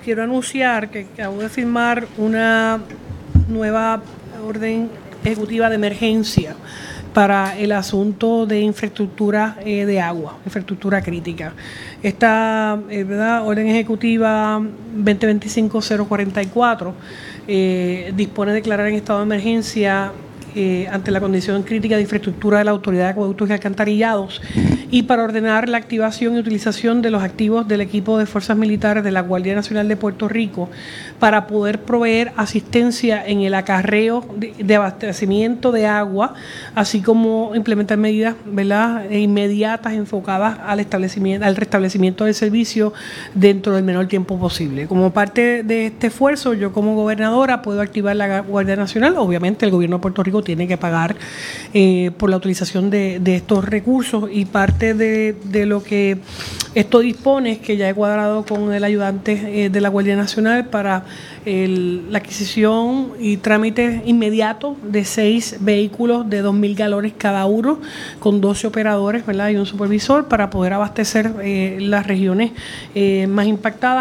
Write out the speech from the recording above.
quiero anunciar que acabo de firmar una nueva orden ejecutiva de emergencia para el asunto de infraestructura de agua, infraestructura crítica. Esta orden ejecutiva 2025-044 dispone de declarar en estado de emergencia ante la condición crítica de infraestructura de la Autoridad de Acueductos y Alcantarillados y para ordenar la activación y utilización de los activos del equipo de fuerzas militares de la Guardia Nacional de Puerto Rico para poder proveer asistencia en el acarreo de abastecimiento de agua, así como implementar medidas, ¿verdad?, inmediatas enfocadas al restablecimiento del servicio dentro del menor tiempo posible. Como parte de este esfuerzo, yo como gobernadora puedo activar la Guardia Nacional. Obviamente el gobierno de Puerto Rico tiene que pagar por la utilización de estos recursos, y parte de lo que esto dispone es que ya he cuadrado con el ayudante de la Guardia Nacional para la adquisición y trámite inmediato de 6 vehículos de 2,000 galones cada uno, con 12 operadores, ¿verdad?, y un supervisor, para poder abastecer las regiones más impactadas.